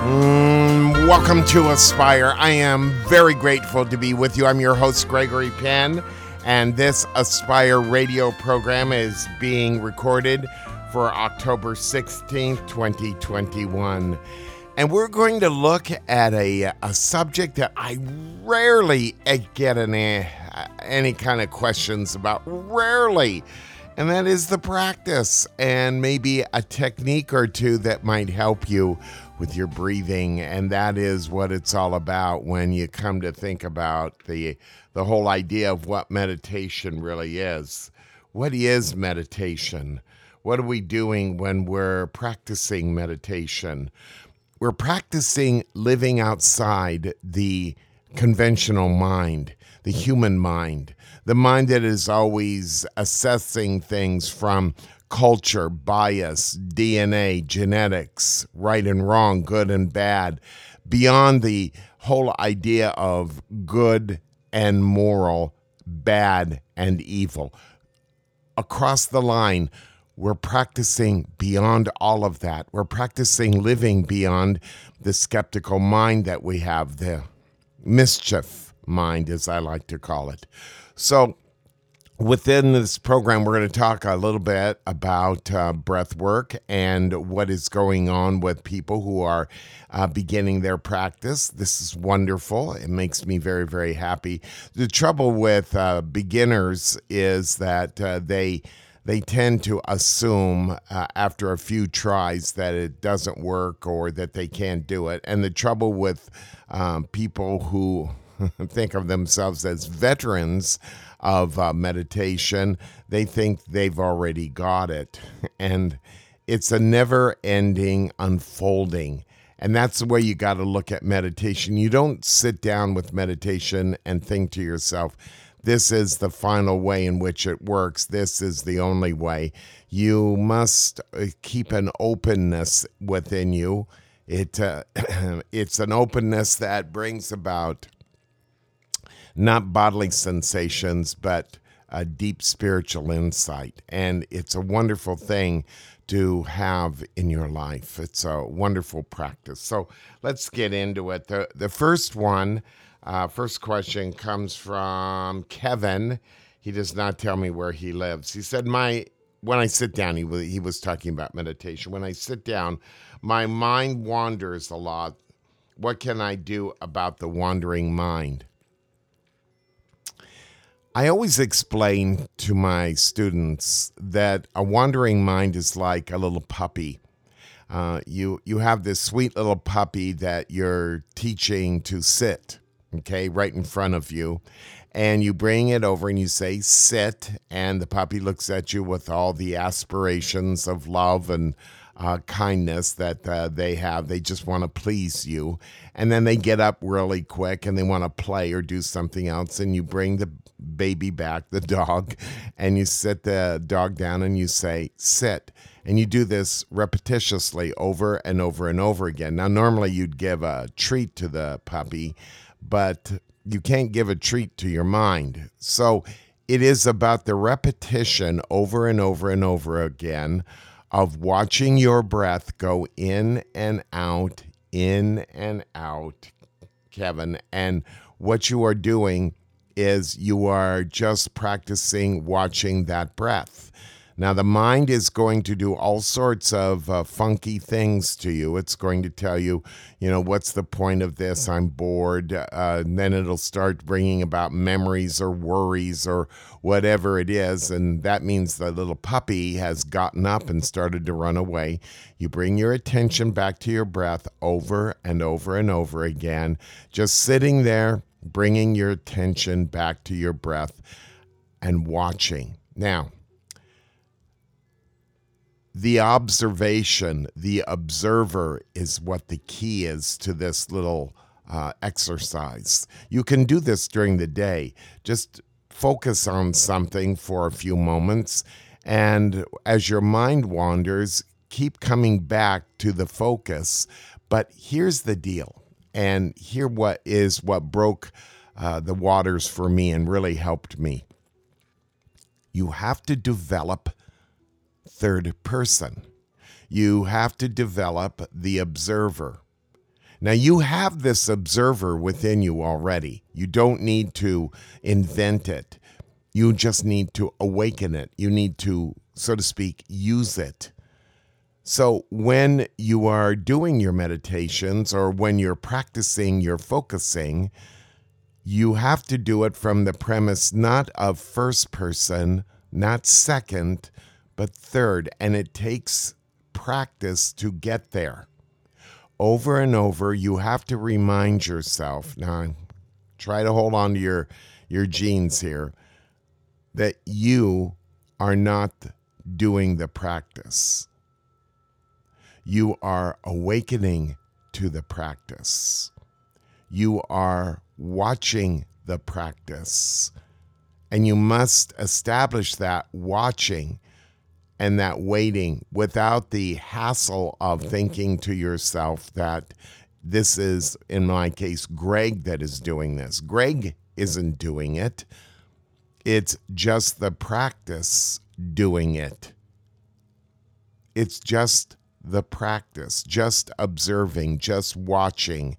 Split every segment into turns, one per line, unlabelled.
Welcome to Aspire. I am very grateful to be with you. I'm your host, Gregory Penn, and this Aspire radio program is being recorded for October 16th, 2021. And we're going to look at a subject that I rarely get any kind of questions about, rarely. And that is the practice and maybe a technique or two that might help you with your breathing. And that is what it's all about when you come to think about the whole idea of what meditation really is. What is meditation? What are we doing when we're practicing meditation? We're practicing living outside the conventional mind, the human mind, the mind that is always assessing things from culture, bias, DNA, genetics, right and wrong, good and bad, beyond the whole idea of good and moral, bad and evil. Across the line, we're practicing beyond all of that. We're practicing living beyond the skeptical mind that we have, the mischief mind, as I like to call it. So within this program, we're going to talk a little bit about breath work and what is going on with people who are beginning their practice. This is wonderful. It makes me very, very happy. The trouble with beginners is that they tend to assume after a few tries that it doesn't work or that they can't do it. And the trouble with people who think of themselves as veterans of meditation, they think they've already got it. And it's a never-ending unfolding. And that's the way you got to look at meditation. You don't sit down with meditation and think to yourself, this is the final way in which it works. This is the only way. You must keep an openness within you. It's an openness that brings about not bodily sensations, but a deep spiritual insight. And it's a wonderful thing to have in your life. It's a wonderful practice. So let's get into it. The first one, first question comes from Kevin. He does not tell me where he lives. He said, when I sit down, he was talking about meditation. When I sit down, my mind wanders a lot. What can I do about the wandering mind? I always explain to my students that a wandering mind is like a little puppy. You have this sweet little puppy that you're teaching to sit, okay, right in front of you. And you bring it over and you say, sit, and the puppy looks at you with all the aspirations of love and kindness that they have. They just want to please you. And then they get up really quick and they want to play or do something else. And you bring the baby back, the dog, and you sit the dog down and you say, sit. And you do this repetitiously over and over and over again. Now, normally you'd give a treat to the puppy, but you can't give a treat to your mind. So it is about the repetition over and over and over again of watching your breath go in and out, Kevin. And what you are doing is you are just practicing watching that breath. Now, the mind is going to do all sorts of funky things to you. It's going to tell you, what's the point of this? I'm bored. And then it'll start bringing about memories or worries or whatever it is. And that means the little puppy has gotten up and started to run away. You bring your attention back to your breath over and over and over again, just sitting there, bringing your attention back to your breath and watching. Now, the observation, the observer is what the key is to this little exercise. You can do this during the day. Just focus on something for a few moments, and as your mind wanders, keep coming back to the focus. But here's the deal, and here what broke the waters for me and really helped me. You have to develop third person. You have to develop the observer. Now, you have this observer within you already. You don't need to invent it. You just need to awaken it. You need to, so to speak, use it. So when you are doing your meditations or when you're practicing your focusing, you have to do it from the premise not of first person, not second, but third. And it takes practice to get there. Over and over, you have to remind yourself, now try to hold on to your genes here, that you are not doing the practice. You are awakening to the practice. You are watching the practice. And you must establish that watching and that waiting without the hassle of thinking to yourself that this is, in my case, Greg that is doing this. Greg isn't doing it. It's just the practice doing it. It's just the practice, just observing, just watching,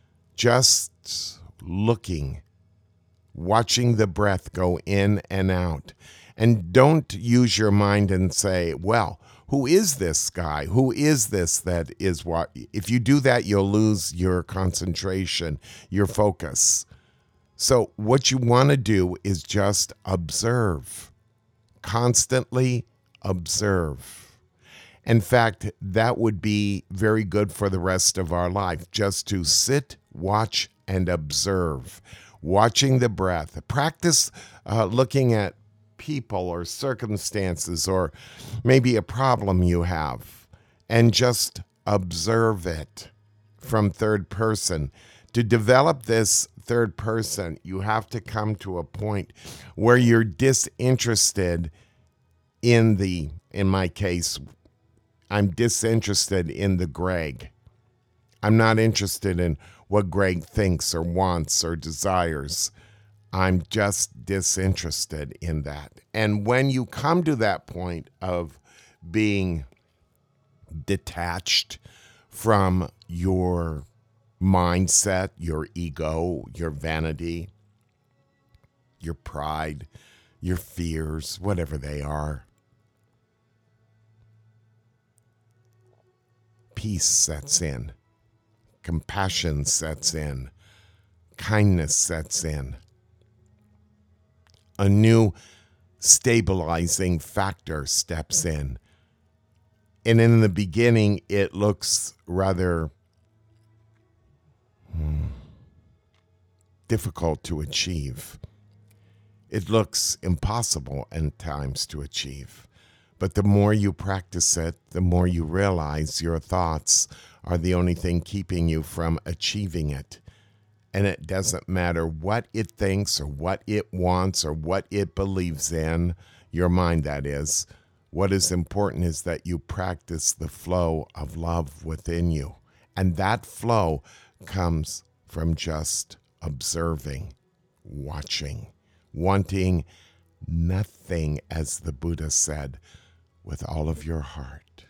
just looking, watching the breath go in and out. And don't use your mind and say, well, who is this guy? Who is this that is what? If you do that, you'll lose your concentration, your focus. So what you want to do is just observe, constantly observe. In fact, that would be very good for the rest of our life, just to sit, watch, and observe, watching the breath. Practice looking at people or circumstances or maybe a problem you have, and just observe it from third person. To develop this third person, you have to come to a point where you're disinterested in my case, I'm disinterested in the Greg. I'm not interested in what Greg thinks or wants or desires. I'm just disinterested in that. And when you come to that point of being detached from your mindset, your ego, your vanity, your pride, your fears, whatever they are, peace sets in, compassion sets in, kindness sets in. A new stabilizing factor steps in. And in the beginning, it looks rather difficult to achieve. It looks impossible at times to achieve. But the more you practice it, the more you realize your thoughts are the only thing keeping you from achieving it. And it doesn't matter what it thinks or what it wants or what it believes in, your mind that is. What is important is that you practice the flow of love within you. And that flow comes from just observing, watching, wanting nothing, as the Buddha said, with all of your heart.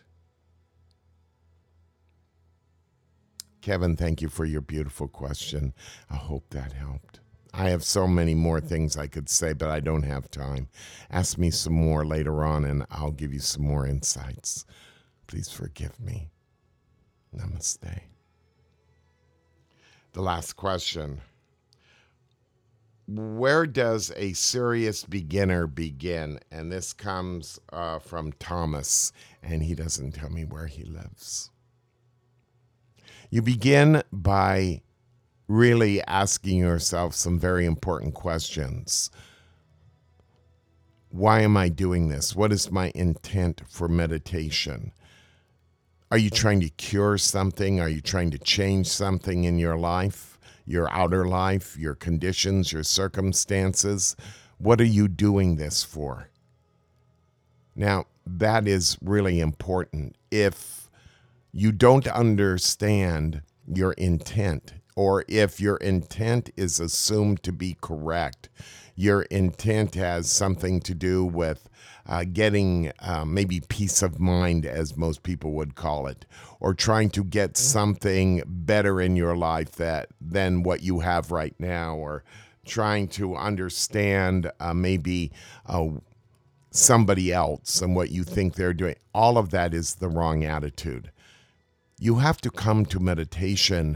Kevin, thank you for your beautiful question. I hope that helped. I have so many more things I could say, but I don't have time. Ask me some more later on, and I'll give you some more insights. Please forgive me. Namaste. The last question. Where does a serious beginner begin? And this comes from Thomas, and he doesn't tell me where he lives. You begin by really asking yourself some very important questions. Why am I doing this? What is my intent for meditation? Are you trying to cure something? Are you trying to change something in your life, your outer life, your conditions, your circumstances? What are you doing this for? Now, that is really important. If you don't understand your intent, or if your intent is assumed to be correct, your intent has something to do with getting maybe peace of mind, as most people would call it, or trying to get something better in your life than what you have right now, or trying to understand maybe somebody else and what you think they're doing. All of that is the wrong attitude. You have to come to meditation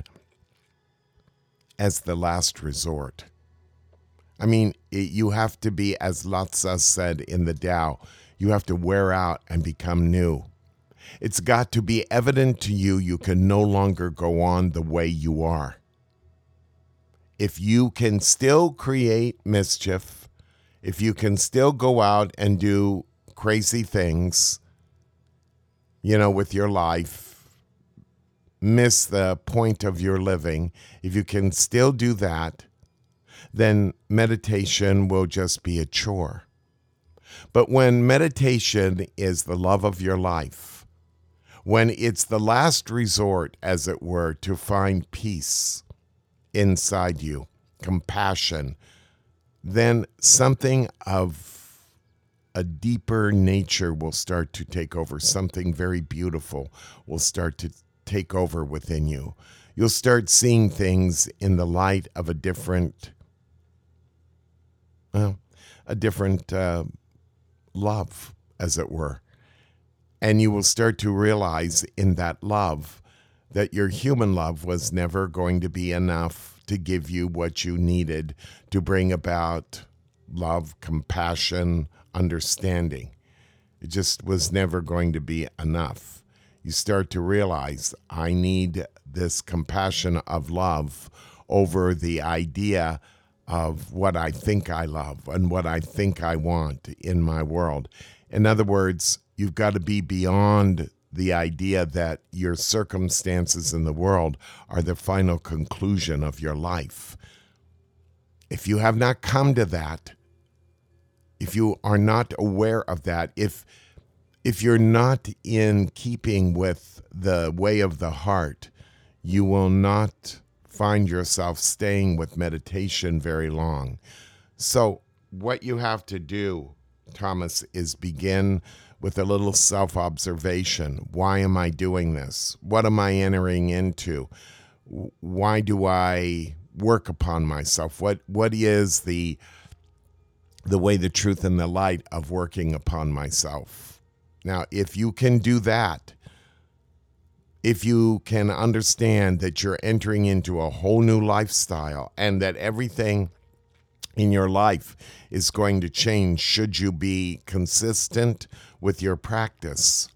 as the last resort. I mean, you have to be, as Lao Tzu said in the Tao, you have to wear out and become new. It's got to be evident to you you can no longer go on the way you are. If you can still create mischief, if you can still go out and do crazy things, with your life, miss the point of your living, if you can still do that, then meditation will just be a chore. But when meditation is the love of your life, when it's the last resort, as it were, to find peace inside you, compassion, then something of a deeper nature will start to take over. Something very beautiful will start to take over within you. You'll start seeing things in the light of a different love, as it were. And you will start to realize in that love that your human love was never going to be enough to give you what you needed to bring about love, compassion, understanding. It just was never going to be enough. You start to realize, I need this compassion of love over the idea of what I think I love and what I think I want in my world. In other words, you've got to be beyond the idea that your circumstances in the world are the final conclusion of your life. If you have not come to that, if you are not aware of that, if you're not in keeping with the way of the heart, you will not find yourself staying with meditation very long. So what you have to do, Thomas, is begin with a little self-observation. Why am I doing this? What am I entering into? Why do I work upon myself? What is the way, the truth, and the light of working upon myself? Now, if you can do that, if you can understand that you're entering into a whole new lifestyle and that everything in your life is going to change should you be consistent with your practice,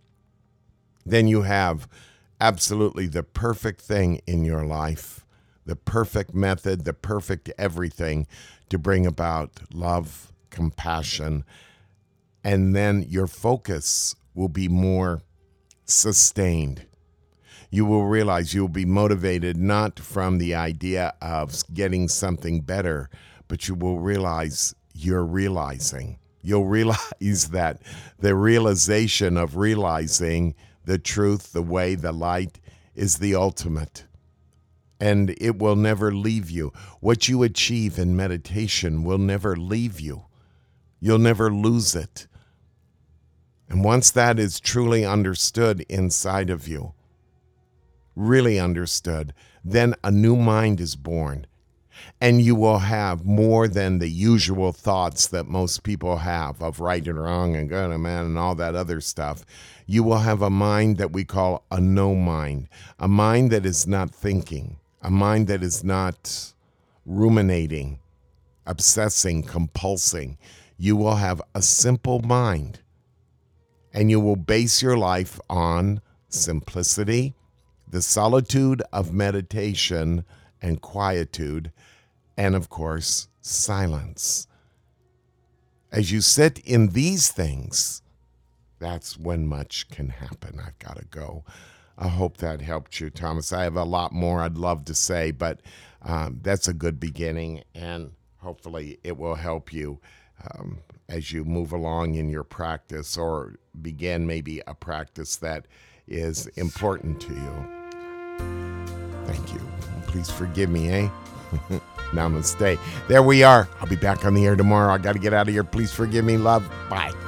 then you have absolutely the perfect thing in your life, the perfect method, the perfect everything to bring about love, compassion, and then your focus will be more sustained. You will realize you will be motivated not from the idea of getting something better, but you will realize you're realizing. You'll realize that the realization of realizing the truth, the way, the light is the ultimate. And it will never leave you. What you achieve in meditation will never leave you. You'll never lose it. And once that is truly understood inside of you, really understood, then a new mind is born. And you will have more than the usual thoughts that most people have of right and wrong and good and bad and all that other stuff. You will have a mind that we call a no mind, a mind that is not thinking, a mind that is not ruminating, obsessing, compulsing. You will have a simple mind, and you will base your life on simplicity, the solitude of meditation and quietude, and of course, silence. As you sit in these things, that's when much can happen. I've got to go. I hope that helped you, Thomas. I have a lot more I'd love to say, but that's a good beginning, and hopefully it will help you as you move along in your practice or begin maybe a practice that is important to you. Thank you. Please forgive me, eh? Namaste. There we are. I'll be back on the air tomorrow. I got to get out of here. Please forgive me, love. Bye.